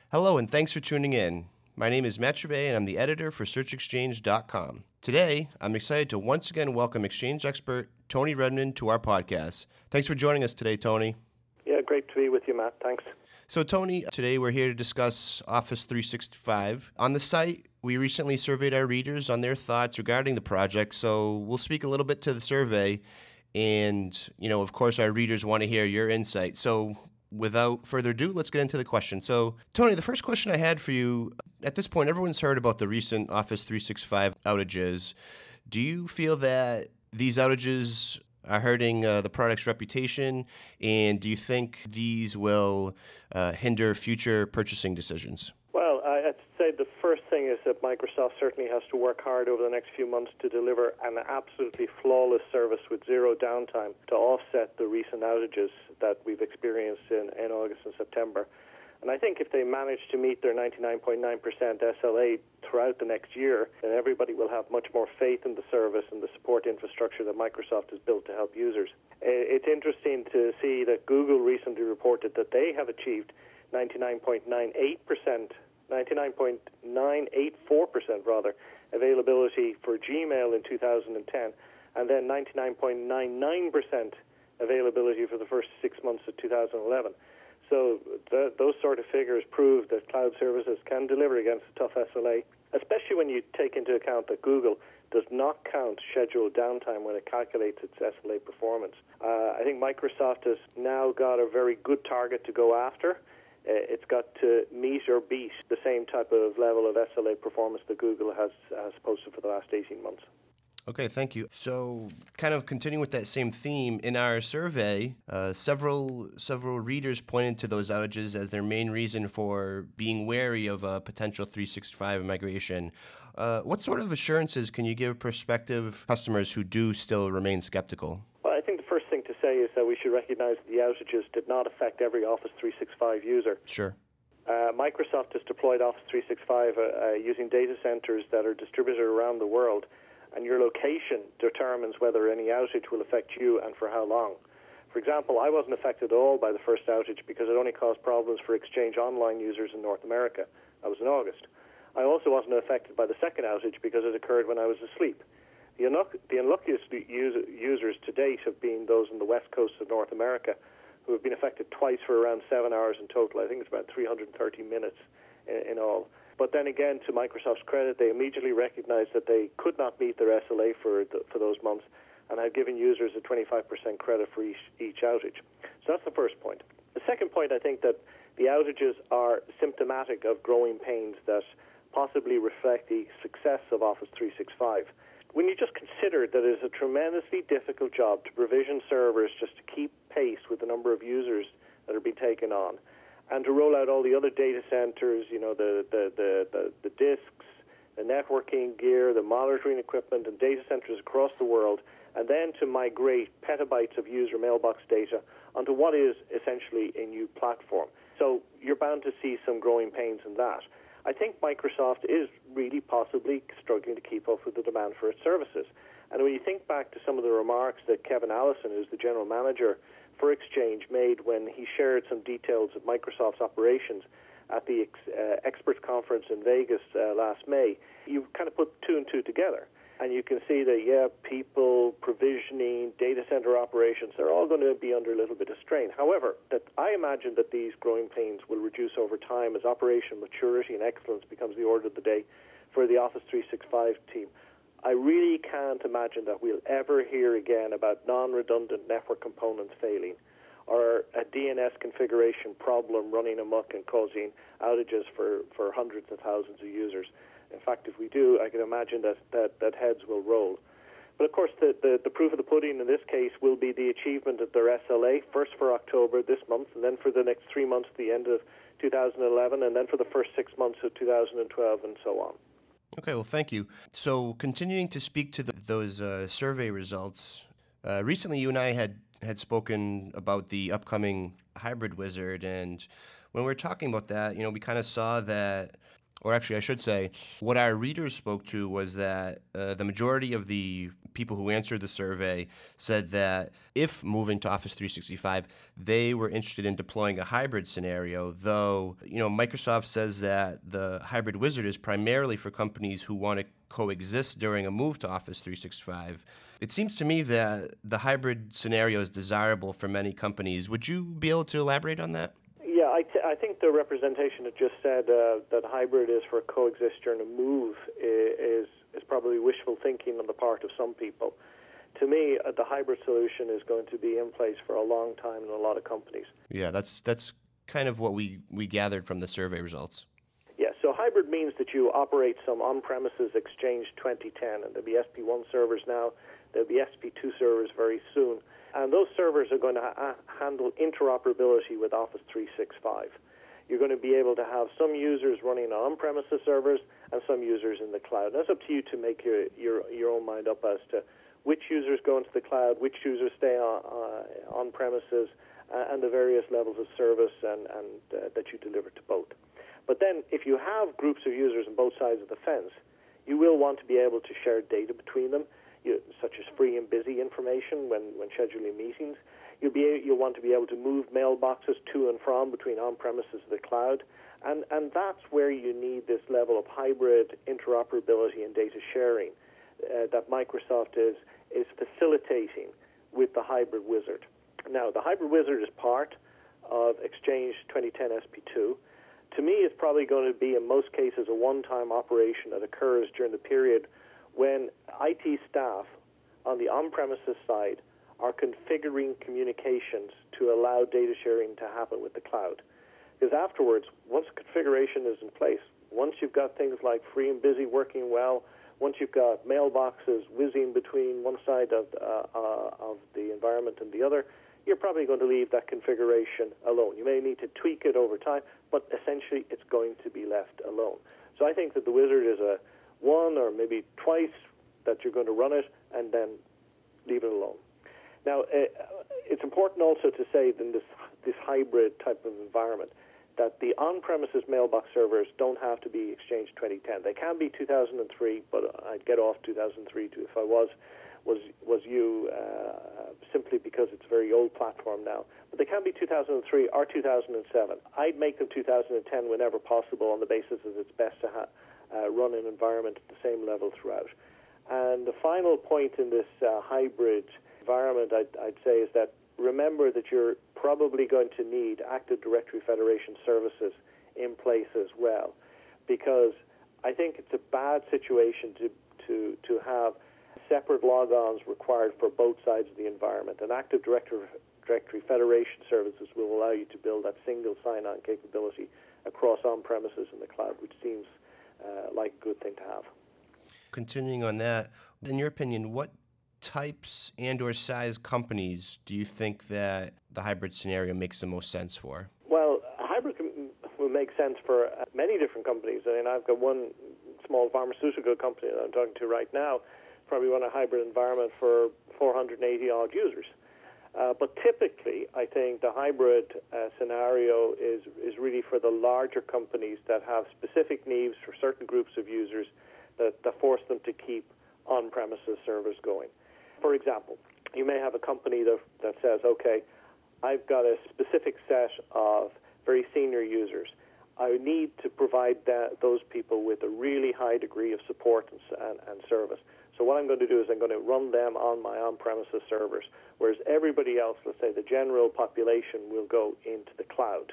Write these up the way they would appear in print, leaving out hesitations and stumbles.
Hello, and thanks for tuning in. My name is Matt Trevay, and I'm the editor for SearchExchange.com. Today, I'm excited to once again welcome Exchange expert Tony Redmond to our podcast. Thanks for joining us today, Tony. Yeah, great to be with you, Matt. Thanks. So, Tony, today we're here to discuss Office 365. On the site, we recently surveyed our readers on their thoughts regarding the project, so we'll speak a little bit to the survey. And, of course, our readers want to hear your insight. So, without further ado, let's get into the question. So, Tony, the first question I had for you, at this point, everyone's heard about the recent Office 365 outages. Do you feel that these outages are hurting the product's reputation, and do you think these will hinder future purchasing decisions? Well, I'd say the first thing is that Microsoft certainly has to work hard over the next few months to deliver an absolutely flawless service with zero downtime to offset the recent outages that we've experienced in August and September. And I think if they manage to meet their 99.9% SLA throughout the next year, then everybody will have much more faith in the service and the support infrastructure that Microsoft has built to help users. It's interesting to see that Google recently reported that they have achieved 99.984% availability for Gmail in 2010, and then 99.99% availability for the first 6 months of 2011. So those sort of figures prove that cloud services can deliver against a tough SLA, especially when you take into account that Google does not count scheduled downtime when it calculates its SLA performance. I think Microsoft has now got a very good target to go after. It's got to meet or beat the same type of level of SLA performance that Google has posted for the last 18 months. Okay, thank you. So, kind of continuing with that same theme, in our survey, several readers pointed to those outages as their main reason for being wary of a potential 365 migration. What sort of assurances can you give prospective customers who do still remain skeptical? Well, I think the first thing to say is that we should recognize that the outages did not affect every Office 365 user. Sure. Microsoft has deployed Office 365 using data centers that are distributed around the world, and your location determines whether any outage will affect you and for how long. For example, I wasn't affected at all by the first outage because it only caused problems for Exchange Online users in North America. That was in August. I also wasn't affected by the second outage because it occurred when I was asleep. The unluckiest users to date have been those on the west coast of North America who have been affected twice for around 7 hours in total. I think it's about 330 minutes in all. But then again, to Microsoft's credit, they immediately recognized that they could not meet their SLA for those months and have given users a 25% credit for each outage. So that's the first point. The second point, I think that the outages are symptomatic of growing pains that possibly reflect the success of Office 365. When you just consider that it is a tremendously difficult job to provision servers just to keep pace with the number of users that are being taken on, and to roll out all the other data centers, the disks, the networking gear, the monitoring equipment, and data centers across the world, and then to migrate petabytes of user mailbox data onto what is essentially a new platform. So you're bound to see some growing pains in that. I think Microsoft is really possibly struggling to keep up with the demand for its services. And when you think back to some of the remarks that Kevin Allison, who's the general manager for Exchange, made when he shared some details of Microsoft's operations at the Experts Conference in Vegas last May, you kind of put two and two together. And you can see that, people, provisioning, data center operations, they're all going to be under a little bit of strain. However, that I imagine that these growing pains will reduce over time as operational maturity and excellence becomes the order of the day for the Office 365 team. I really can't imagine that we'll ever hear again about non-redundant network components failing or a DNS configuration problem running amok and causing outages for hundreds of thousands of users. In fact, if we do, I can imagine that heads will roll. But of course, the proof of the pudding in this case will be the achievement of their SLA, first for October this month, and then for the next 3 months at the end of 2011, and then for the first 6 months of 2012, and so on. Okay, well, thank you. So continuing to speak to those survey results, recently you and I had spoken about the upcoming Hybrid Wizard, and when we were talking about that, we kind of saw that, or actually I should say, what our readers spoke to was that the majority of the people who answered the survey said that if moving to Office 365, they were interested in deploying a hybrid scenario, though, Microsoft says that the hybrid wizard is primarily for companies who want to coexist during a move to Office 365. It seems to me that the hybrid scenario is desirable for many companies. Would you be able to elaborate on that? Yeah, I think the representation that just said that hybrid is for coexist during a move is probably wishful thinking on the part of some people. To me, the hybrid solution is going to be in place for a long time in a lot of companies. Yeah, that's kind of what we gathered from the survey results. Yeah, so hybrid means that you operate some on-premises Exchange 2010, and there'll be SP1 servers now, there'll be SP2 servers very soon, and those servers are going to handle interoperability with Office 365. You're going to be able to have some users running on on-premises servers and some users in the cloud. And it's up to you to make your own mind up as to which users go into the cloud, which users stay on premises, and the various levels of service and that you deliver to both. But then if you have groups of users on both sides of the fence, you will want to be able to share data between them, such as free and busy information when scheduling meetings. You'll want to be able to move mailboxes to and from between on-premises and the cloud. And that's where you need this level of hybrid interoperability and data sharing that Microsoft is facilitating with the hybrid wizard. Now, the hybrid wizard is part of Exchange 2010 SP2. To me, it's probably going to be, in most cases, a one-time operation that occurs during the period when IT staff on the on-premises side are configuring communications to allow data sharing to happen with the cloud. Because afterwards, once configuration is in place, once you've got things like free and busy working well, once you've got mailboxes whizzing between one side of the environment and the other, you're probably going to leave that configuration alone. You may need to tweak it over time, but essentially it's going to be left alone. So I think that the wizard is a one or maybe twice that you're going to run it and then leave it alone. Now, it's important also to say that in this hybrid type of environment that the on-premises mailbox servers don't have to be Exchange 2010. They can be 2003, but I'd get off 2003 if I was you, simply because it's a very old platform now. But they can be 2003 or 2007. I'd make them 2010 whenever possible on the basis that it's best to run an environment at the same level throughout. And the final point in this hybrid environment, I'd say, is that remember that you're probably going to need Active Directory Federation services in place as well, because I think it's a bad situation to have separate logons required for both sides of the environment. And Active Directory Federation services will allow you to build that single sign-on capability across on-premises and the cloud, which seems like a good thing to have. Continuing on that, in your opinion, what types and or size companies do you think that the hybrid scenario makes the most sense for? Well, a hybrid will make sense for many different companies. I mean, I've got one small pharmaceutical company that I'm talking to right now, probably run a hybrid environment for 480 odd users. But typically, I think the hybrid scenario is really for the larger companies that have specific needs for certain groups of users that force them to keep on-premises servers going. For example, you may have a company that says, okay, I've got a specific set of very senior users. I need to provide those people with a really high degree of support and service. So what I'm going to do is I'm going to run them on my on-premises servers, whereas everybody else, let's say the general population, will go into the cloud.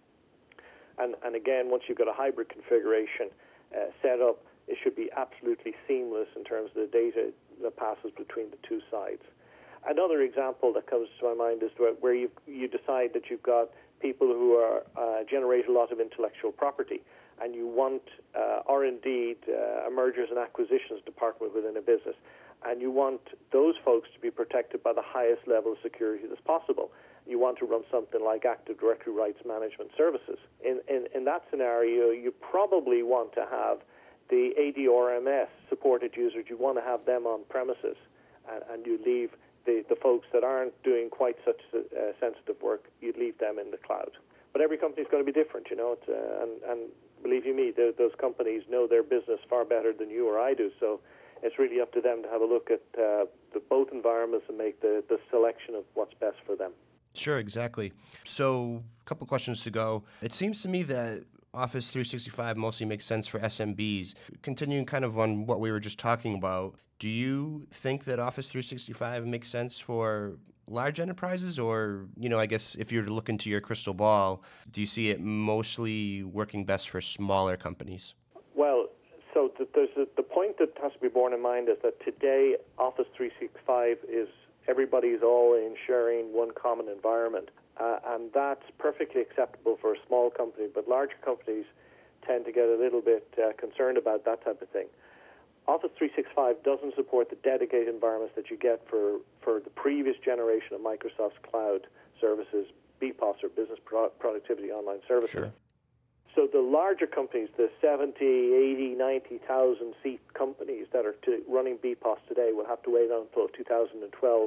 And again, once you've got a hybrid configuration set up, it should be absolutely seamless in terms of the data that passes between the two sides. Another example that comes to my mind is where you decide that you've got people who are generate a lot of intellectual property, and you want, or indeed a mergers and acquisitions department within a business, and you want those folks to be protected by the highest level of security that's possible. You want to run something like Active Directory Rights Management Services. In that scenario, you probably want to have the ADRMS supported users. You want to have them on premises, and you leave the folks that aren't doing quite such sensitive work, you'd leave them in the cloud. But every company's going to be different, and believe you me, those companies know their business far better than you or I do. So it's really up to them to have a look at both environments and make the selection of what's best for them. Sure, exactly. So a couple questions to go. It seems to me that Office 365 mostly makes sense for SMBs. Continuing kind of on what we were just talking about, do you think that Office 365 makes sense for large enterprises? Or, I guess if you're to look into your crystal ball, do you see it mostly working best for smaller companies? Well, so there's the point that has to be borne in mind is that today Office 365 is everybody's all in sharing one common environment. And that's perfectly acceptable for a small company, but larger companies tend to get a little bit concerned about that type of thing. Office 365 doesn't support the dedicated environments that you get for the previous generation of Microsoft's cloud services, BPOS, or Business Productivity Online Services. Sure. So the larger companies, the 70, 80, 90,000 seat companies that are running BPOS today will have to wait until 2012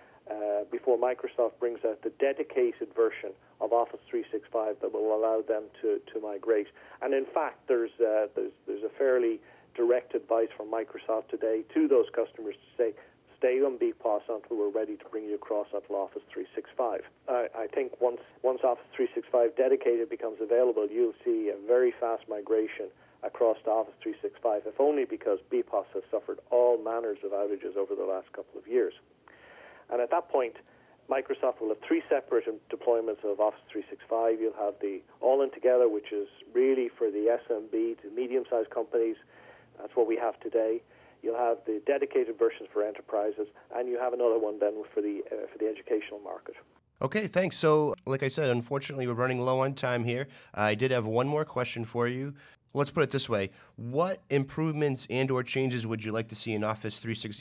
before Microsoft brings out the dedicated version of Office 365 that will allow them to migrate. And in fact, there's a fairly direct advice from Microsoft today to those customers to say, stay on BPOS until we're ready to bring you across onto Office 365. I think once Office 365 dedicated becomes available, you'll see a very fast migration across to Office 365, if only because BPOS has suffered all manners of outages over the last couple of years. And at that point, Microsoft will have three separate deployments of Office 365. You'll have the All-In Together, which is really for the SMB to medium-sized companies. That's what we have today. You'll have the dedicated versions for enterprises, and you have another one then for the educational market. Okay, thanks. So, like I said, unfortunately, we're running low on time here. I did have one more question for you. Let's put it this way. What improvements and or changes would you like to see in Office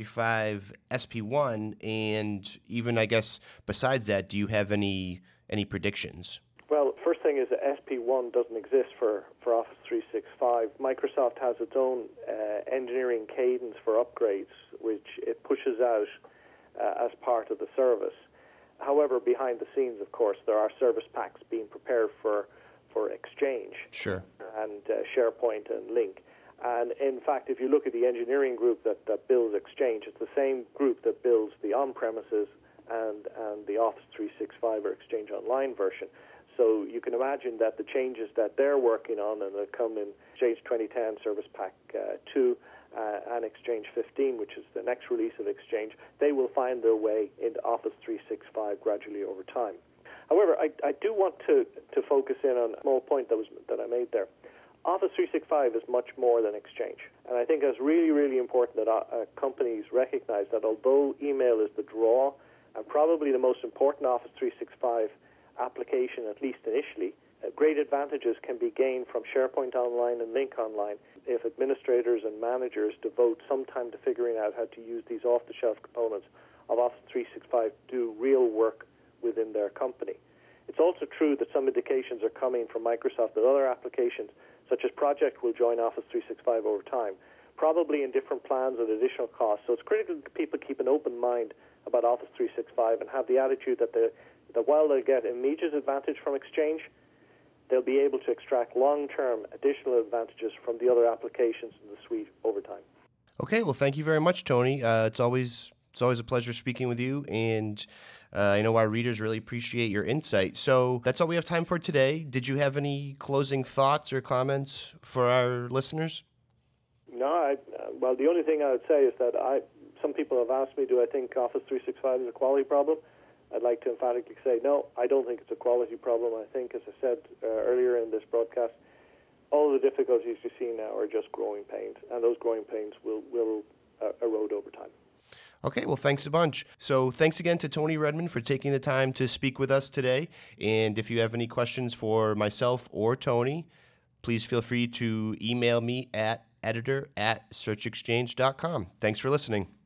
365 SP1? And even, I guess, besides that, do you have any predictions? Well, first thing is that SP1 doesn't exist for Office 365. Microsoft has its own engineering cadence for upgrades, which it pushes out as part of the service. However, behind the scenes, of course, there are service packs being prepared for Exchange. Sure. And SharePoint and Lync. And in fact, if you look at the engineering group that builds Exchange, it's the same group that builds the on-premises and the Office 365 or Exchange Online version. So you can imagine that the changes that they're working on and that come in Exchange 2010 Service Pack 2 and Exchange 15, which is the next release of Exchange, they will find their way into Office 365 gradually over time. However, I do want to focus in on a small point that I made there. Office 365 is much more than Exchange. And I think it's really, really important that companies recognize that although email is the draw and probably the most important Office 365 application, at least initially, great advantages can be gained from SharePoint Online and Lync Online if administrators and managers devote some time to figuring out how to use these off-the-shelf components of Office 365 to do real work within their company. It's also true that some indications are coming from Microsoft that other applications, such as Project, will join Office 365 over time, probably in different plans at additional costs. So it's critical that people keep an open mind about Office 365 and have the attitude that while they'll get immediate advantage from Exchange, they'll be able to extract long-term additional advantages from the other applications in the suite over time. Okay, well, thank you very much, Tony. It's always a pleasure speaking with you, and I know our readers really appreciate your insight. So that's all we have time for today. Did you have any closing thoughts or comments for our listeners? No, well, the only thing I would say is that some people have asked me, do I think Office 365 is a quality problem? I'd like to emphatically say, no, I don't think it's a quality problem. I think, as I said earlier in this broadcast, all the difficulties you see now are just growing pains, and those growing pains will erode over time. Okay, well, thanks a bunch. So thanks again to Tony Redmond for taking the time to speak with us today. And if you have any questions for myself or Tony, please feel free to email me at editor@searchexchange.com. Thanks for listening.